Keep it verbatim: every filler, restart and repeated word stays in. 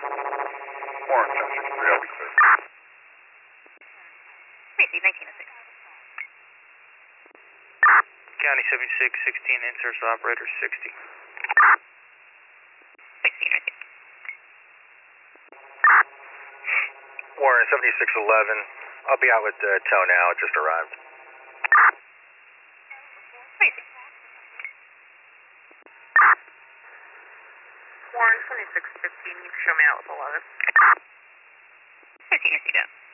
Warren seventy-six three, I'll be clear. Tracy, nineteen oh six. County seventy-six sixteen, in-service operator sixty. sixteen right there. Warren seventy-six eleven, I'll be out with uh, tow now, just arrived. Tracy. Warren twenty-six fifteen, you can show me out with eleven. fifteen, I see that.